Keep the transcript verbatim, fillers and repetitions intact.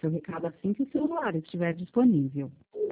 seu recado assim que o celular estiver disponível.